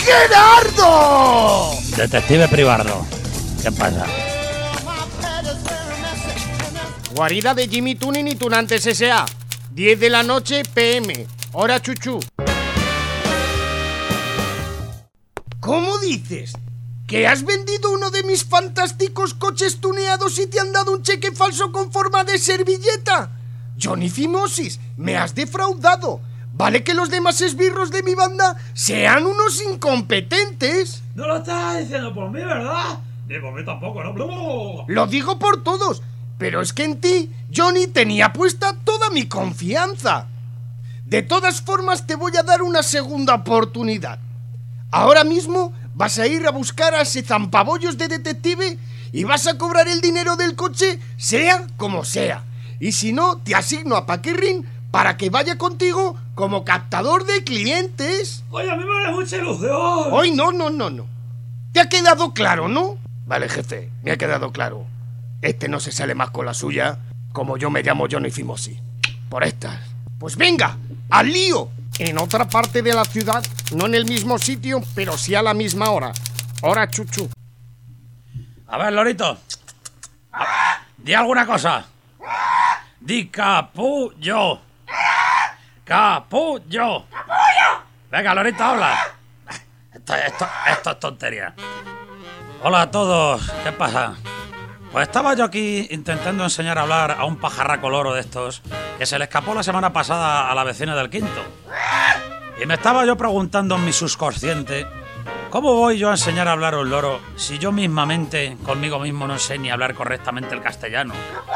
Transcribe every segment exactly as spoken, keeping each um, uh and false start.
¡Gerardo! Detective Privardo, ¿qué pasa? Guarida de Jimmy Tuning y Tunantes S A diez de la noche P M, hora chuchú. ¿Cómo dices? ¿Que has vendido uno de mis fantásticos coches tuneados y te han dado un cheque falso con forma de servilleta? Johnny Fimosis, me has defraudado. Vale que los demás esbirros de mi banda sean unos incompetentes. No lo estás diciendo por mí, ¿verdad? Ni por mí tampoco, ¿no? Lo digo por todos, pero es que en ti, Johnny, tenía puesta toda mi confianza. De todas formas, te voy a dar una segunda oportunidad. Ahora mismo vas a ir a buscar a ese zampabollos de detective y vas a cobrar el dinero del coche, sea como sea. Y si no, te asigno a Paquirrin para que vaya contigo como captador de clientes. Oye, a mí me vale mucha ilusión. Hoy no, no, no, no. ¿Te ha quedado claro, no? Vale, jefe, me ha quedado claro. Este no se sale más con la suya, como yo me llamo Johnny Fimosi. Por estas. Pues venga, al lío. En otra parte de la ciudad, no en el mismo sitio, pero sí a la misma hora. Hora chuchu. A ver, Lorito. Di alguna cosa. Di capullo. Capullo. Venga, Lorito, habla. Esto, esto, esto es tontería. Hola a todos. ¿Qué pasa? Pues estaba yo aquí intentando enseñar a hablar a un pajarraco loro de estos que se le escapó la semana pasada a la vecina del quinto. Y me estaba yo preguntando en mi subconsciente, ¿cómo voy yo a enseñar a hablar a un loro si yo mismamente, conmigo mismo, no sé ni hablar correctamente el castellano?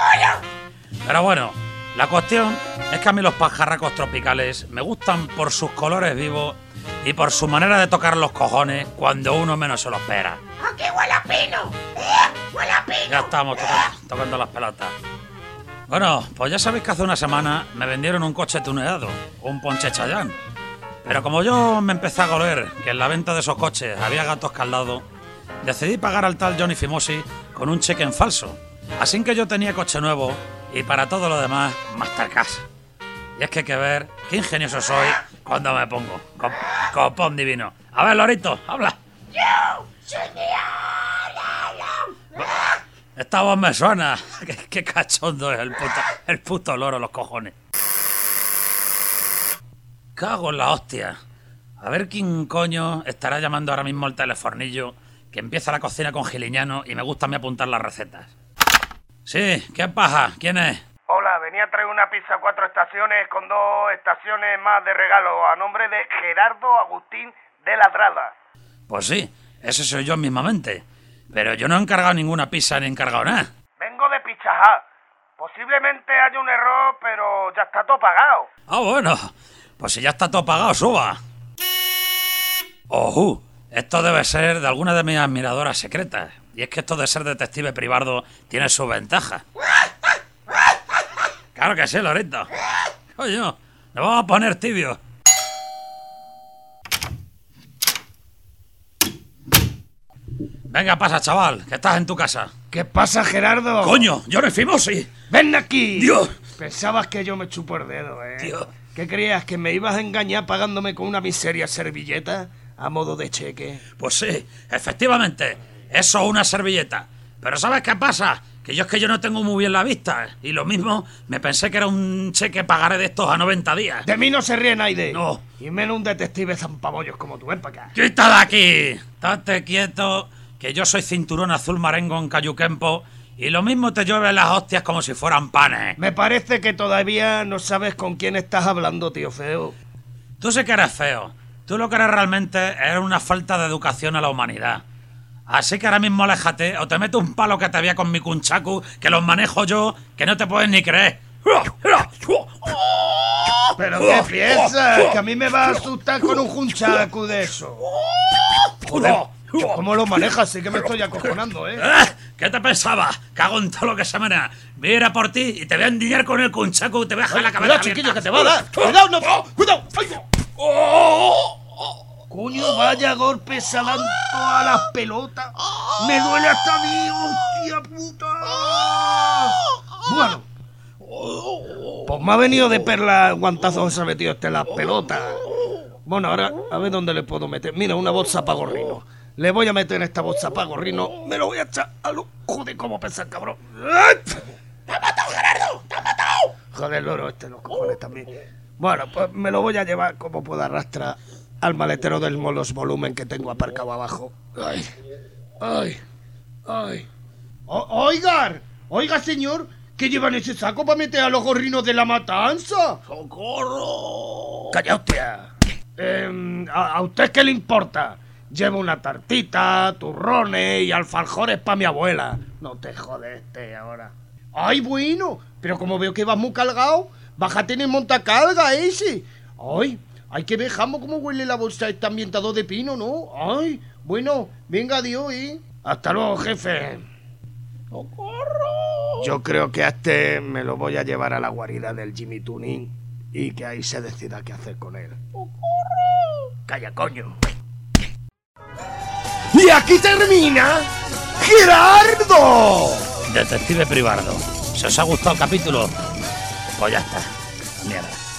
Pero bueno, la cuestión es que a mí los pajarracos tropicales me gustan por sus colores vivos y por su manera de tocar los cojones cuando uno menos se lo espera. ¡Aquí huele a pino! ¡Eh! ¡Huele a pino! Ya estamos tocando, tocando las pelotas. Bueno, pues ya sabéis que hace una semana me vendieron un coche tuneado, un Ponche Chayán. Pero como yo me empecé a goler que en la venta de esos coches había gato escaldado, decidí pagar al tal Johnny Fimosi con un cheque en falso. Así que yo tenía coche nuevo y para todo lo demás, Mastercard. Y es que hay que ver qué ingenioso soy cuando me pongo. Cop copón divino. A ver, Lorito, habla. ¡Yo! ¡Señor! Esta voz me suena. Qué, qué cachondo es el puto, el puto loro, los cojones. Cago en la hostia. A ver quién coño estará llamando ahora mismo al telefonillo que empieza la cocina con Giliñano y me gusta a mí apuntar las recetas. Sí, ¿qué pasa? ¿Quién es? Hola, venía a traer una pizza cuatro estaciones con dos estaciones más de regalo a nombre de Gerardo Agustín de Ladrada. Pues sí, ese soy yo mismamente. Pero yo no he encargado ninguna pizza ni he encargado nada. Vengo de Pichajá. Posiblemente haya un error, pero ya está todo pagado. Ah, bueno. Pues si ya está todo pagado, suba. Ojú, esto debe ser de alguna de mis admiradoras secretas. Y es que esto de ser detective Privardo tiene sus ventajas. Claro que sí, Lorito. Coño, nos vamos a poner tibios. Venga, pasa, chaval, que estás en tu casa. ¿Qué pasa, Gerardo? ¡Coño! ¡Yo no Fimosi! ¡Ven aquí! ¡Dios! Pensabas que yo me chupo el dedo, ¿eh? Dios. ¿Qué creías? ¿Que me ibas a engañar pagándome con una miseria servilleta a modo de cheque? Pues sí, efectivamente. Eso es una servilleta. Pero ¿sabes qué pasa? Que yo es que yo no tengo muy bien la vista. Y lo mismo, me pensé que era un cheque pagaré de estos a noventa días. De mí no se ríe nadie. No. Y menos un detective zampabollos como tú. Ven para acá. ¡Quita de aquí! Estate quieto, que yo soy cinturón azul marengo en Cayuquempo y lo mismo te llueven las hostias como si fueran panes. Me parece que todavía no sabes con quién estás hablando, tío feo. Tú sí que eres feo. Tú lo que eres realmente es una falta de educación a la humanidad. Así que ahora mismo aléjate o te meto un palo que te había con mi kunchaku, que los manejo yo, que no te puedes ni creer. ¿Pero qué piensas? ¿Que a mí me va a asustar con un hunchaku de eso? Joder, ¿cómo lo manejas? Sí que me estoy acojonando, ¿eh? ¿Eh? ¿Qué te pensabas? Cago en todo lo que se menea. Voy a ir a por ti y te voy a endiñar con el kunchaku y te voy a dejar la cabeza Cuidado, chiquillo, que te va a dar. Cuidado, no. Cuidado. Coño, vaya golpe se ha dado a las pelotas. Me duele hasta a mí, hostia puta. Bueno, pues me ha venido de perla el guantazo que se ha metido este en las pelotas. Bueno, ahora a ver dónde le puedo meter. Mira, una bolsa para gorrino. Le voy a meter en esta bolsa para gorrino. Me lo voy a echar a lo... Joder, cómo pesa el cabrón. ¡Te ha matado, Gerardo! ¡Te ha matado! Joder, loro, este los cojones también. Bueno, pues me lo voy a llevar como pueda arrastrar al maletero del Molos Volumen que tengo aparcado abajo. Ay, ay, ay. O- oigan, oiga, señor, ¿qué llevan ese saco para meter a los gorrinos de la matanza? ¡Socorro! ¡Calla, hostia! Eh, ¿a, ¿A usted qué le importa? Llevo una tartita, turrones y alfajores para mi abuela. No te jodes este ahora. ¡Ay, bueno! Pero como veo que vas muy cargado, bájate en el montacarga ese. ¡Ay! Hay que ver, Jambo, cómo huele la bolsa esta ambientado de pino, ¿no? ¡Ay! Bueno, venga, adiós, ¿eh? Hasta luego, jefe. ¡Socorro! Yo creo que a este me lo voy a llevar a la guarida del Jimmy Tuning y que ahí se decida qué hacer con él. ¡Socorro! ¡Calla, coño! Y aquí termina Gerardo. Detective Privardo. Si os ha gustado el capítulo, pues ya está. Mierda.